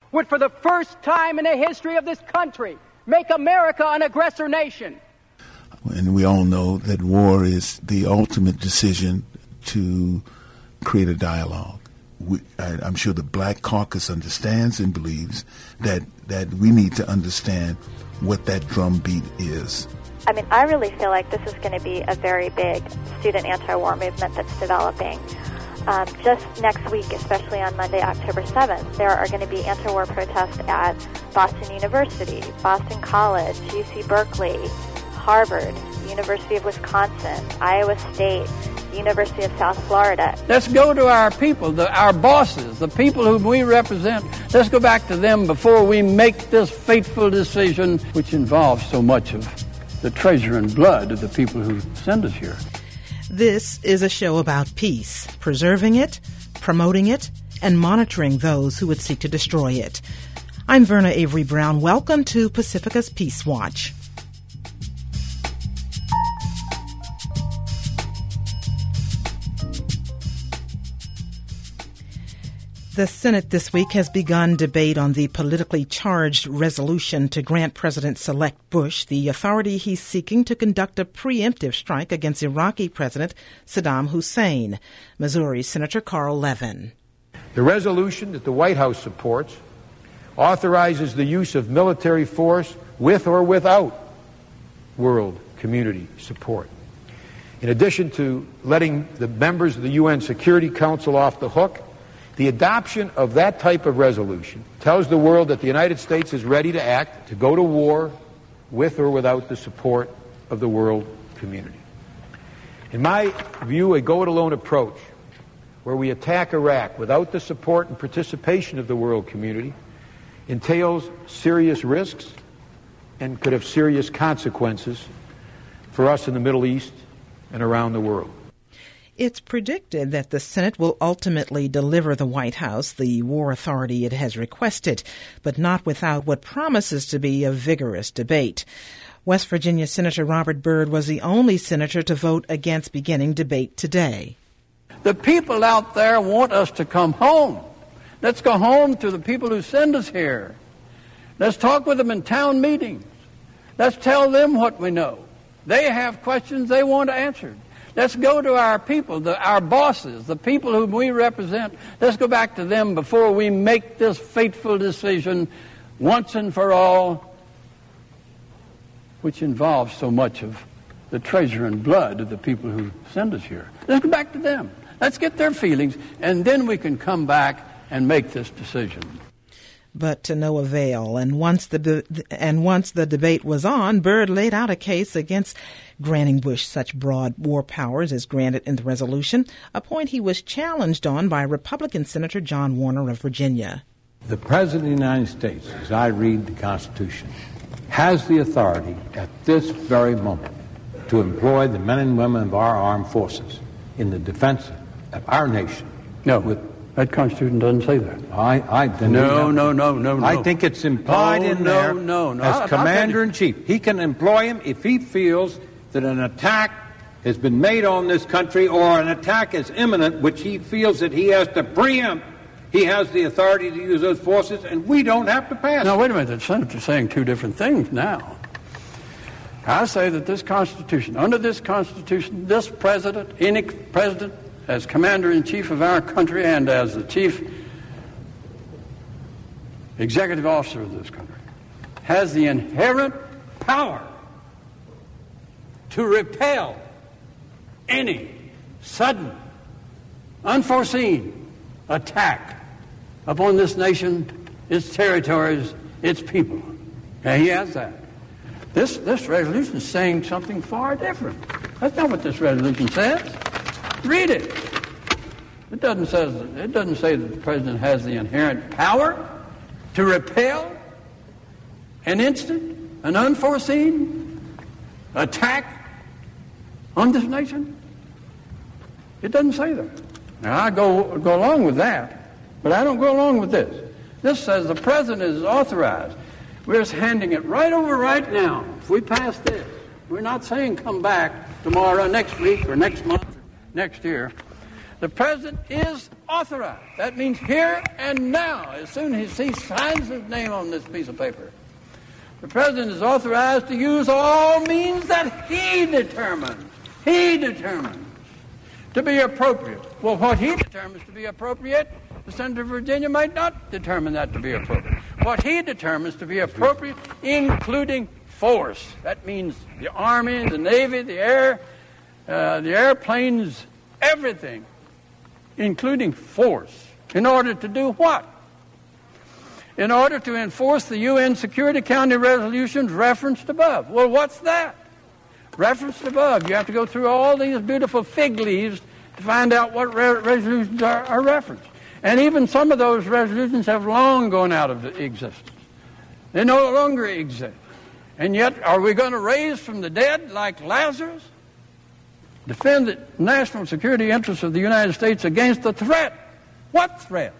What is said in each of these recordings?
would, for the first time in the history of this country, make America an aggressor nation. And we all know that war is the ultimate decision to create a dialogue. I'm sure the Black Caucus understands and believes that we need to understand what that drumbeat is. I mean, I really feel like this is going to be a very big student anti-war movement that's developing. Just next week, especially on Monday, October 7th, there are going to be anti-war protests at Boston University, Boston College, UC Berkeley, Harvard, University of Wisconsin, Iowa State, University of South Florida. Let's go to our people, our bosses, the people whom we represent. Let's go back to them before we make this fateful decision, which involves so much of the treasure and blood of the people who send us here. This is a show about peace, preserving it, promoting it, and monitoring those who would seek to destroy it. I'm Verna Avery Brown. Welcome to Pacifica's Peace Watch. The Senate this week has begun debate on the politically charged resolution to grant President-elect Bush the authority he's seeking to conduct a preemptive strike against Iraqi President Saddam Hussein. Missouri Senator Carl Levin. The resolution that the White House supports authorizes the use of military force with or without world community support. In addition to letting the members of the UN Security Council off the hook, the adoption of that type of resolution tells the world that the United States is ready to act, to go to war with or without the support of the world community. In my view, a go-it-alone approach, where we attack Iraq without the support and participation of the world community, entails serious risks and could have serious consequences for us in the Middle East and around the world. It's predicted that the Senate will ultimately deliver the White House the war authority it has requested, but not without what promises to be a vigorous debate. West Virginia Senator Robert Byrd was the only senator to vote against beginning debate today. The people out there want us to come home. Let's go home to the people who send us here. Let's talk with them in town meetings. Let's tell them what we know. They have questions they want answered. Let's go to our people, our bosses, the people whom we represent. Let's go back to them before we make this fateful decision once and for all, which involves so much of the treasure and blood of the people who send us here. Let's go back to them. Let's get their feelings, and then we can come back and make this decision. But to no avail. And once the debate was on, Byrd laid out a case against granting Bush such broad war powers as granted in the resolution, a point he was challenged on by Republican Senator John Warner of Virginia. The President of the United States, as I read the Constitution, has the authority at this very moment to employ the men and women of our armed forces in the defense of our nation. No. That Constitution doesn't say that. No. I think it's implied in there as Commander-in-Chief. He can employ him if he feels that an attack has been made on this country or an attack is imminent, which he feels that he has to preempt. He has the authority to use those forces, and we don't have to pass. Now, wait a minute. The Senator's saying two different things now. I say that this Constitution, under this Constitution, this president, any president, as Commander-in-Chief of our country and as the Chief Executive Officer of this country, has the inherent power to repel any sudden, unforeseen attack upon this nation, its territories, its people. And he has that. This resolution is saying something far different. That's not what this resolution says. Read it. It doesn't say that the president has the inherent power to repel an instant, an unforeseen attack on this nation. It doesn't say that. Now, I go along with that, but I don't go along with this. This says the president is authorized. We're just handing it right over right now. If we pass this, we're not saying come back tomorrow, next week, or next month, or next year. The president is authorized. That means here and now, as soon as he signs his name on this piece of paper. The President is authorized to use all means that he determines to be appropriate. Well, what he determines to be appropriate, the Senator of Virginia might not determine that to be appropriate. What he determines to be appropriate, including force. That means the Army, the Navy, the air, the airplanes, everything, including force. In order to do what? In order to enforce the UN Security Council resolutions referenced above. Well, what's that? Referenced above. You have to go through all these beautiful fig leaves to find out what resolutions are referenced. And even some of those resolutions have long gone out of existence. They no longer exist. And yet, are we going to raise from the dead like Lazarus? Defend the national security interests of the United States against a threat. What threat?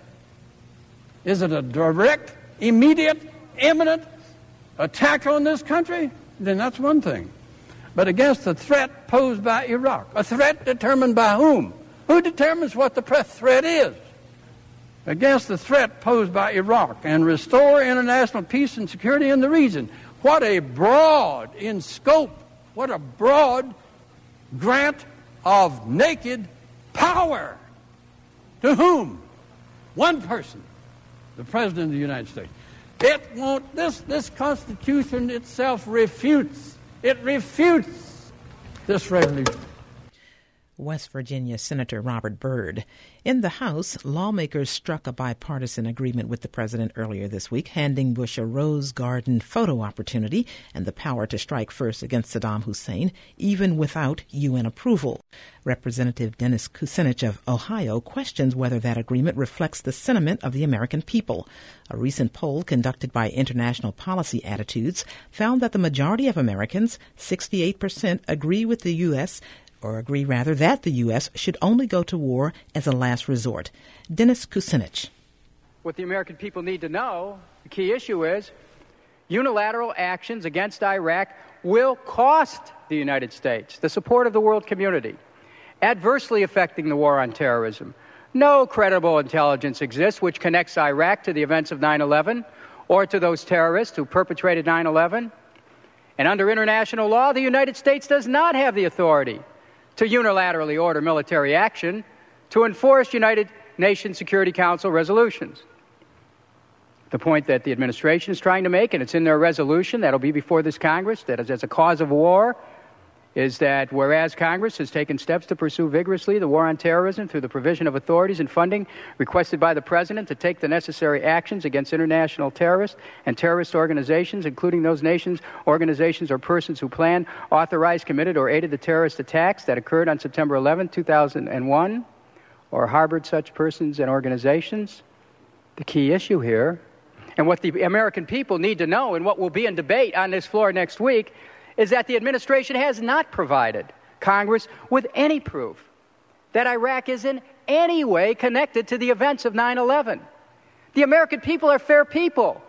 Is it a direct, immediate, imminent attack on this country? Then that's one thing. But against the threat posed by Iraq. A threat determined by whom? Who determines what the threat is? Against the threat posed by Iraq and restore international peace and security in the region. What a broad in scope, what a broad grant of naked power. To whom? One person, the President of the United States. It won't, this Constitution itself refutes. It refutes this resolution. West Virginia Senator Robert Byrd. In the House, lawmakers struck a bipartisan agreement with the president earlier this week, handing Bush a Rose Garden photo opportunity and the power to strike first against Saddam Hussein, even without UN approval. Representative Dennis Kucinich of Ohio questions whether that agreement reflects the sentiment of the American people. A recent poll conducted by International Policy Attitudes found that the majority of Americans, 68%, agree with the U.S., or agree rather that the U.S. should only go to war as a last resort. Dennis Kucinich. What the American people need to know, the key issue is, unilateral actions against Iraq will cost the United States the support of the world community, adversely affecting the war on terrorism. No credible intelligence exists which connects Iraq to the events of 9/11 or to those terrorists who perpetrated 9/11. And under international law, the United States does not have the authority to unilaterally order military action to enforce United Nations Security Council resolutions. The point that the administration is trying to make, and it's in their resolution that'll be before this Congress, that is as a cause of war, is that whereas Congress has taken steps to pursue vigorously the war on terrorism through the provision of authorities and funding requested by the President to take the necessary actions against international terrorists and terrorist organizations, including those nations, organizations, or persons who planned, authorized, committed, or aided the terrorist attacks that occurred on September 11, 2001, or harbored such persons and organizations. The key issue here, and what the American people need to know, and what will be in debate on this floor next week, is that the administration has not provided Congress with any proof that Iraq is in any way connected to the events of 9/11. The American people are fair people.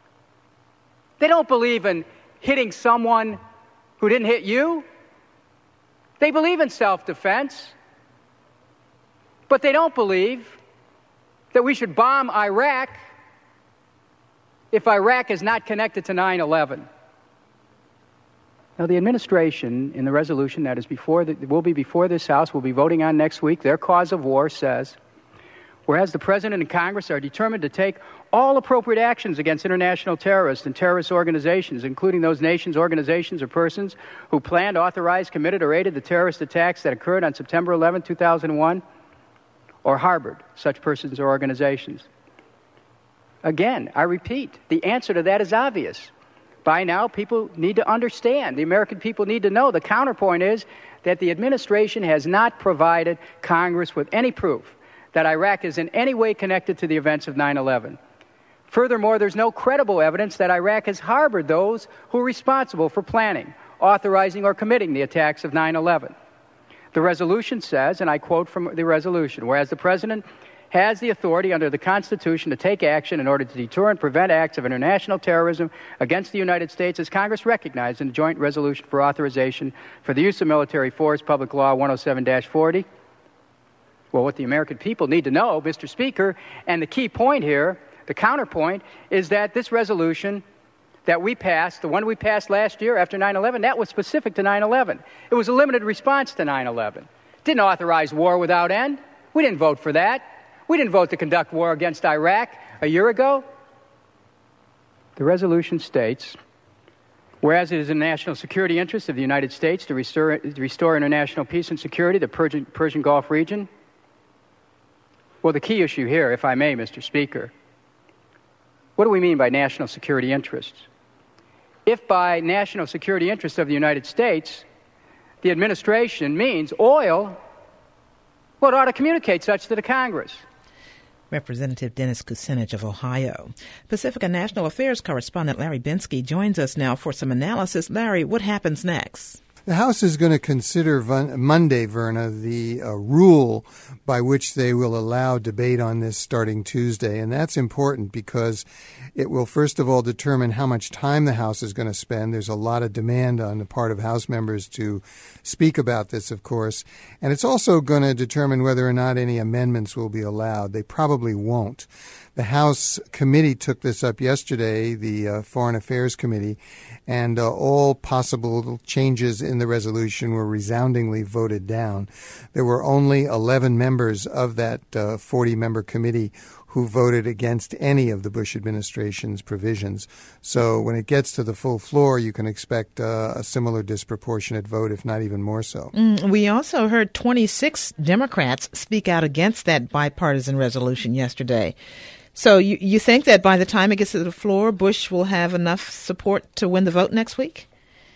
They don't believe in hitting someone who didn't hit you. They believe in self-defense. But they don't believe that we should bomb Iraq if Iraq is not connected to 9/11. Now, the administration, in the resolution that is will be before this House, will be voting on next week, their cause of war says, whereas the President and Congress are determined to take all appropriate actions against international terrorists and terrorist organizations, including those nations, organizations, or persons who planned, authorized, committed, or aided the terrorist attacks that occurred on September 11, 2001, or harbored such persons or organizations. Again, I repeat, the answer to that is obvious. By now, people need to understand. The American people need to know. The counterpoint is that the administration has not provided Congress with any proof that Iraq is in any way connected to the events of 9/11. Furthermore, there's no credible evidence that Iraq has harbored those who are responsible for planning, authorizing, or committing the attacks of 9/11. The resolution says, and I quote from the resolution, whereas the President has the authority under the Constitution to take action in order to deter and prevent acts of international terrorism against the United States, as Congress recognized in the Joint Resolution for Authorization for the Use of Military Force, Public Law 107-40. Well, what the American people need to know, Mr. Speaker, and the key point here, the counterpoint, is that this resolution that we passed, the one we passed last year after 9/11, that was specific to 9/11. It was a limited response to 9/11. Didn't authorize war without end. We didn't vote for that. We didn't vote to conduct war against Iraq a year ago. The resolution states, whereas it is in the national security interest of the United States to restore international peace and security, the Persian Gulf region. Well, the key issue here, if I may, Mr. Speaker, what do we mean by national security interests? If by national security interests of the United States, the administration means oil, well, it ought to communicate such to the Congress. Representative Dennis Kucinich of Ohio. Pacifica National Affairs correspondent Larry Bensky joins us now for some analysis. Larry, what happens next? The House is going to consider Monday, Verna, the rule by which they will allow debate on this starting Tuesday. And that's important because it will, first of all, determine how much time the House is going to spend. There's a lot of demand on the part of House members to speak about this, of course. And it's also going to determine whether or not any amendments will be allowed. They probably won't. The House committee took this up yesterday, the Foreign Affairs Committee, and all possible changes in the resolution were resoundingly voted down. There were only 11 members of that 40-member committee who voted against any of the Bush administration's provisions. So when it gets to the full floor, you can expect a similar disproportionate vote, if not even more so. We also heard 26 Democrats speak out against that bipartisan resolution yesterday. So you think that by the time it gets to the floor, Bush will have enough support to win the vote next week?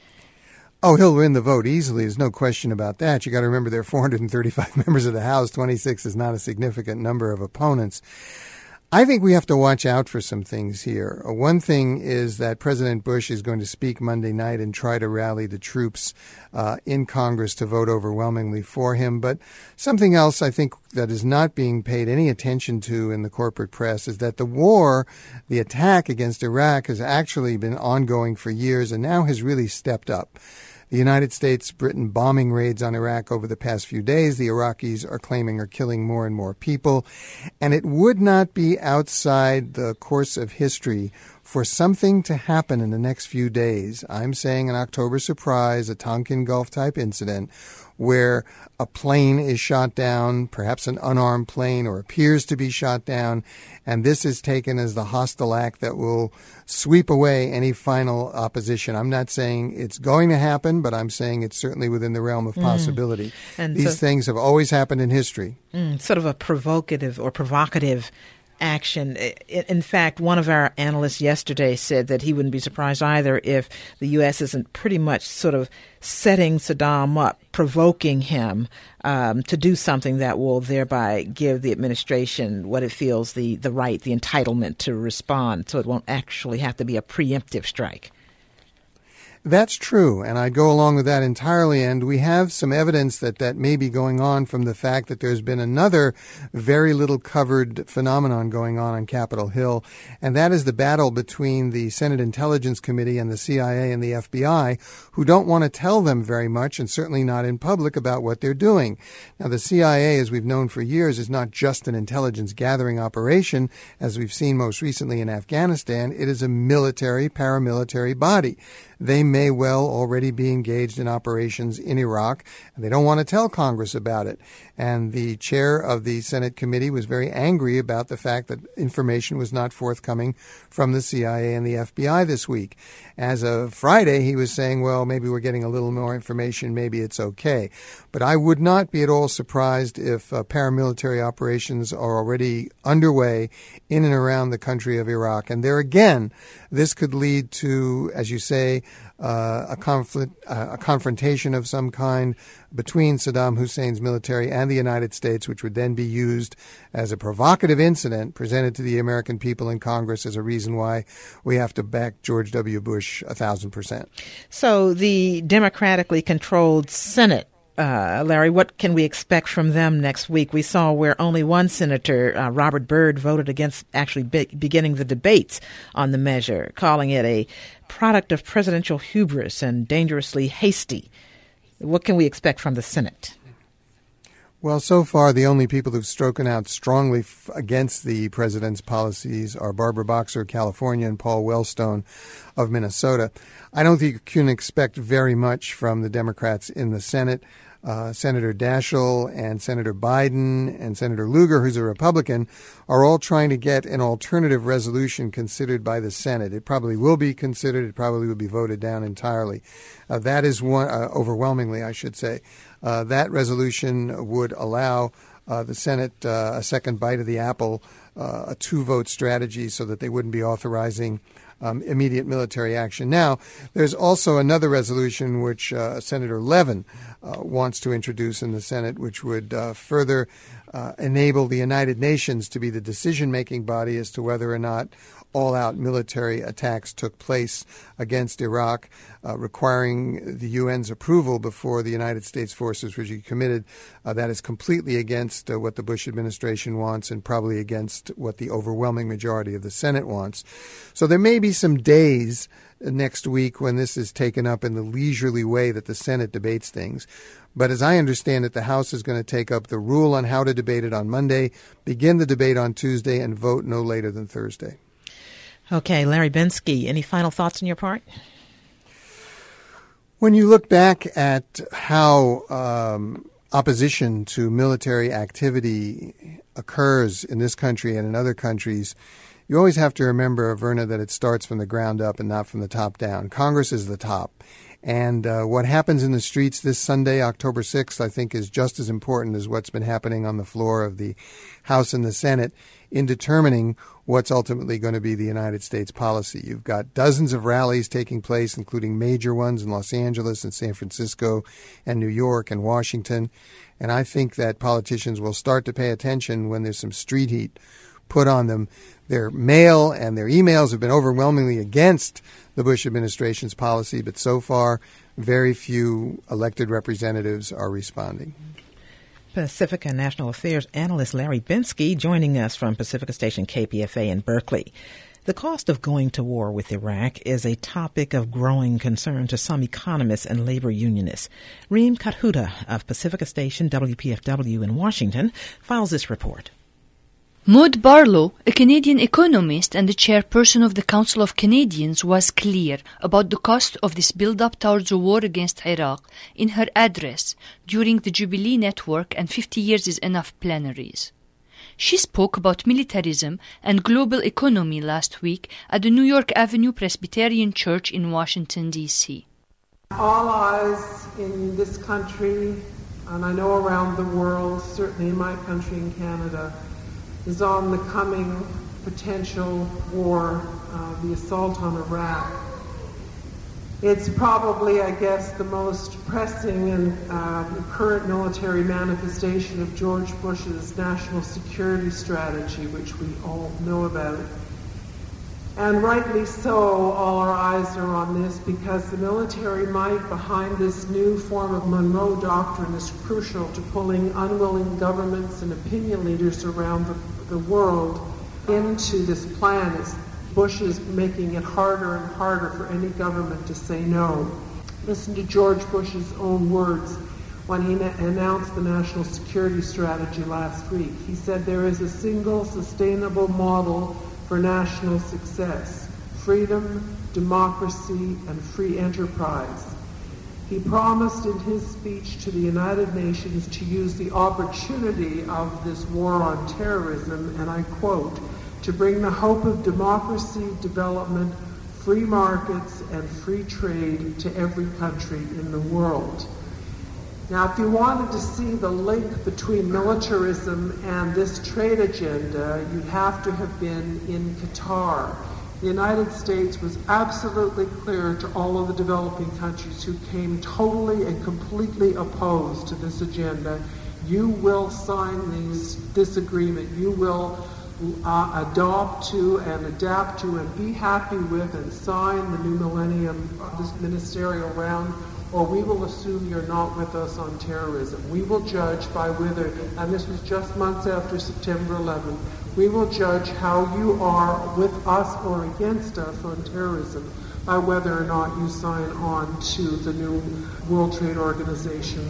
Oh, he'll win the vote easily. There's no question about that. You got to remember there are 435 members of the House. 26 is not a significant number of opponents. I think we have to watch out for some things here. One thing is that President Bush is going to speak Monday night and try to rally the troops in Congress to vote overwhelmingly for him. But something else I think that is not being paid any attention to in the corporate press is that the war, the attack against Iraq, has actually been ongoing for years and now has really stepped up. The United States, Britain bombing raids on Iraq over the past few days, the Iraqis are claiming are killing more and more people. And it would not be outside the course of history for something to happen in the next few days. I'm saying an October surprise, a Tonkin Gulf type incident, where a plane is shot down, perhaps an unarmed plane, or appears to be shot down, and this is taken as the hostile act that will sweep away any final opposition. I'm not saying it's going to happen, but I'm saying it's certainly within the realm of possibility. And these things have always happened in history. Sort of a provocative action. In fact, one of our analysts yesterday said that he wouldn't be surprised either if the U.S. isn't pretty much sort of setting Saddam up, provoking him to do something that will thereby give the administration what it feels the right, the entitlement to respond, so it won't actually have to be a preemptive strike. That's true, and I go along with that entirely, and we have some evidence that may be going on from the fact that there's been another very little covered phenomenon going on Capitol Hill, and that is the battle between the Senate Intelligence Committee and the CIA and the FBI, who don't want to tell them very much, and certainly not in public, about what they're doing. Now, the CIA, as we've known for years, is not just an intelligence gathering operation, as we've seen most recently in Afghanistan. It is a military, paramilitary body. They may well already be engaged in operations in Iraq, and they don't want to tell Congress about it. And the chair of the Senate committee was very angry about the fact that information was not forthcoming from the CIA and the FBI this week. As of Friday, he was saying, well, maybe we're getting a little more information, maybe it's okay. But I would not be at all surprised if paramilitary operations are already underway in and around the country of Iraq. And there again, this could lead to, as you say, a confrontation of some kind between Saddam Hussein's military and the United States, which would then be used as a provocative incident presented to the American people in Congress as a reason why we have to back George W. Bush 1,000%. So the democratically controlled Senate, Larry, what can we expect from them next week? We saw where only one senator, Robert Byrd, voted against actually beginning the debates on the measure, calling it a product of presidential hubris and dangerously hasty. What can we expect from the Senate? Well, so far, the only people who've spoken out strongly against the president's policies are Barbara Boxer of California and Paul Wellstone of Minnesota. I don't think you can expect very much from the Democrats in the Senate. Senator Daschle and Senator Biden and Senator Lugar, who's a Republican, are all trying to get an alternative resolution considered by the Senate. It probably will be considered. It probably will be voted down entirely. That is one, overwhelmingly, I should say. That resolution would allow the Senate a second bite of the apple, a two-vote strategy so that they wouldn't be authorizing immediate military action. Now, there's also another resolution which Senator Levin wants to introduce in the Senate, which would further enable the United Nations to be the decision-making body as to whether or not all-out military attacks took place against Iraq, requiring the UN's approval before the United States forces would be committed. That is completely against what the Bush administration wants and probably against what the overwhelming majority of the Senate wants. So there may be some days next week when this is taken up in the leisurely way that the Senate debates things. But as I understand it, the House is going to take up the rule on how to debate it on Monday, begin the debate on Tuesday, and vote no later than Thursday. Okay, Larry Bensky, any final thoughts on your part? When you look back at how opposition to military activity occurs in this country and in other countries, you always have to remember, Verna, that it starts from the ground up and not from the top down. Congress is the top. And what happens in the streets this Sunday, October 6th, I think is just as important as what's been happening on the floor of the House and the Senate in determining what's ultimately going to be the United States policy. You've got dozens of rallies taking place, including major ones in Los Angeles and San Francisco and New York and Washington. And I think that politicians will start to pay attention when there's some street heat put on them. Their mail and their emails have been overwhelmingly against the Bush administration's policy, but so far, very few elected representatives are responding. Pacifica National Affairs analyst Larry Bensky joining us from Pacifica Station KPFA in Berkeley. The cost of going to war with Iraq is a topic of growing concern to some economists and labor unionists. Reem Kathuda of Pacifica Station WPFW in Washington files this report. Maud Barlow, a Canadian economist and the chairperson of the Council of Canadians, was clear about the cost of this build-up towards a war against Iraq in her address during the Jubilee Network and 50 Years is Enough plenaries. She spoke about militarism and global economy last week at the New York Avenue Presbyterian Church in Washington, D.C. All eyes in this country, and I know around the world, certainly in my country in Canada, is on the coming potential war, the assault on Iraq. It's probably, I guess, the most pressing and current military manifestation of George Bush's national security strategy, which we all know about. And rightly so, all our eyes are on this because the military might behind this new form of Monroe Doctrine is crucial to pulling unwilling governments and opinion leaders around the world into this plan. As Bush is making it harder and harder for any government to say no. Listen to George Bush's own words when he announced the national security strategy last week. He said there is a single sustainable model for national success: freedom, democracy, and free enterprise. He promised in his speech to the United Nations to use the opportunity of this war on terrorism, and I quote, to bring the hope of democracy, development, free markets, and free trade to every country in the world. Now, if you wanted to see the link between militarism and this trade agenda, you'd have to have been in Qatar. The United States was absolutely clear to all of the developing countries who came totally and completely opposed to this agenda. You will sign this agreement. You will adopt to and adapt to and be happy with and sign the new millennium, this ministerial round, or we will assume you're not with us on terrorism. We will judge by whether, and this was just months after September 11th, we will judge how you are with us or against us on terrorism by whether or not you sign on to the new World Trade Organization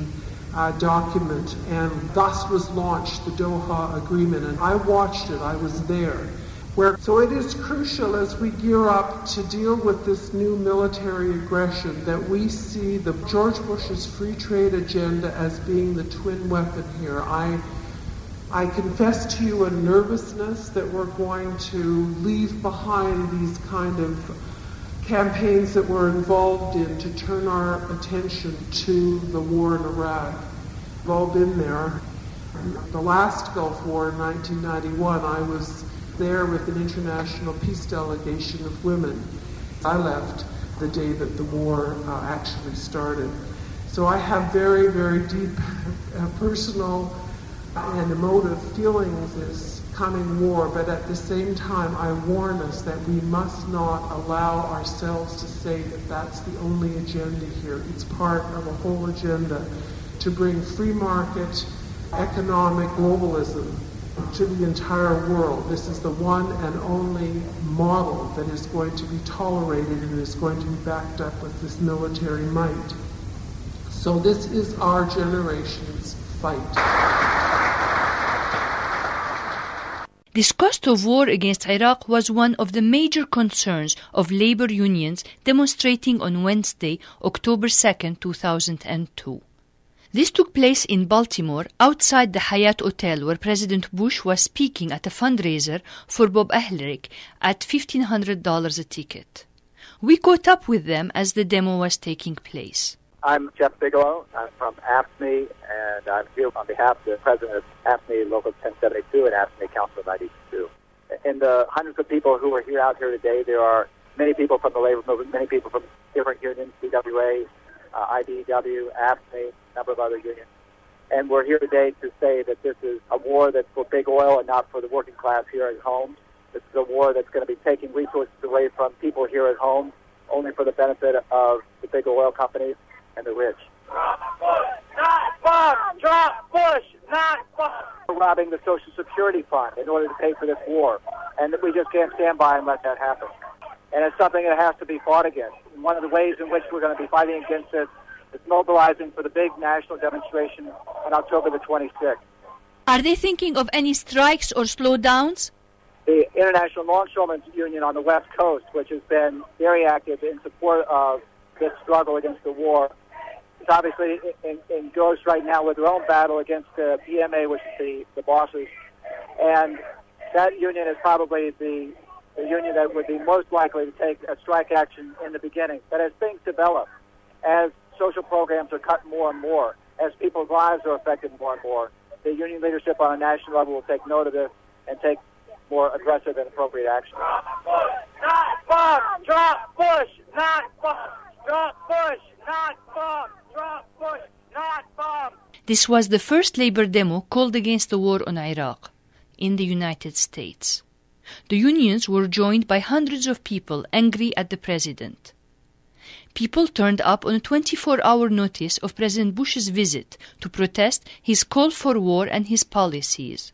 document, and thus was launched the Doha Agreement. And I watched it. I was there. So it is crucial as we gear up to deal with this new military aggression that we see the George Bush's free trade agenda as being the twin weapon here. I confess to you a nervousness that we're going to leave behind these kind of campaigns that we're involved in to turn our attention to the war in Iraq. We've all been there. The last Gulf War in 1991, I was there with an international peace delegation of women. I left the day that the war actually started. So I have very, very deep personal and emotive feelings this coming war, but at the same time I warn us that we must not allow ourselves to say that that's the only agenda here. It's part of a whole agenda to bring free market economic globalism to the entire world. This is the one and only model that is going to be tolerated and is going to be backed up with this military might. So this is our generation's fight. This cost of war against Iraq was one of the major concerns of labor unions demonstrating on Wednesday, October 2, 2002. This took place in Baltimore, outside the Hyatt Hotel, where President Bush was speaking at a fundraiser for Bob Ehlerich at $1,500 a ticket. We caught up with them as the demo was taking place. I'm Jeff Bigelow. I'm from AFSCME, and I'm here on behalf of the president of AFSCME Local 1072 and AFSCME Council 92. In the hundreds of people who are out here today, there are many people from the labor movement, many people from different unions, CWA, IBEW, AFSCME, a number of other unions. And we're here today to say that this is a war that's for big oil and not for the working class here at home. This is a war that's going to be taking resources away from people here at home only for the benefit of the big oil companies and the rich. Drop Bush, not bomb! Drop Bush, not bomb! We're robbing the Social Security Fund in order to pay for this war. And we just can't stand by and let that happen. And it's something that has to be fought against. And one of the ways in which we're going to be fighting against it is mobilizing for the big national demonstration on October the 26th. Are they thinking of any strikes or slowdowns? The International Longshoremen's Union on the West Coast, which has been very active in support of this struggle against the war, is obviously engrossed right now with their own battle against the PMA, which is the bosses. And that union is probably the union that would be most likely to take a strike action in the beginning. But as things develop, as social programs are cut more and more, as people's lives are affected more and more, the union leadership on a national level will take note of this and take more aggressive and appropriate action. Drop Bush, not bomb! Drop Bush, not bomb! Drop Bush, not bomb! Drop Bush, not bomb! This was the first labor demo called against the war on Iraq in the United States. The unions were joined by hundreds of people angry at the president. People turned up on a 24-hour notice of President Bush's visit to protest his call for war and his policies.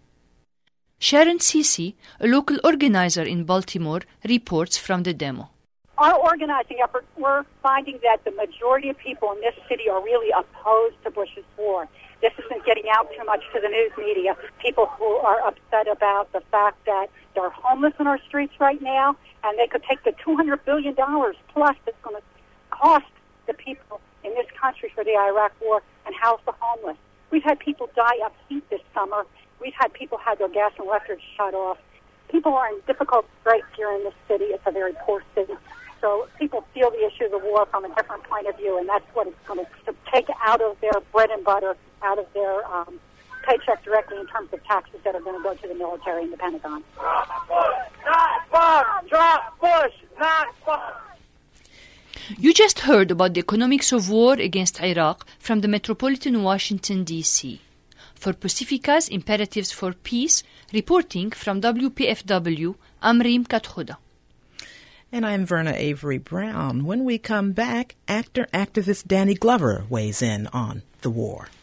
Sharon Cece, a local organizer in Baltimore, reports from the demo. Our organizing effort, we're finding that the majority of people in this city are really opposed to Bush's war. This isn't getting out too much to the news media. People who are upset about the fact that they're homeless in our streets right now, and they could take the $200 billion plus that's going to cost the people in this country for the Iraq war and house the homeless. We've had people die of heat this summer. We've had people have their gas and electric shut off. People are in difficult straits here in this city. It's a very poor city. So people feel the issues of war from a different point of view, and that's what it's going to take out of their bread and butter, out of their paycheck directly in terms of taxes that are going to go to the military and the Pentagon. Drop Bush, not bomb! Drop Bush, not bomb! You just heard about the economics of war against Iraq from the metropolitan Washington, D.C. For Pacifica's Imperatives for Peace, reporting from WPFW, I'm Reem Katkhuda. And I'm Verna Avery Brown. When we come back, actor-activist Danny Glover weighs in on the war.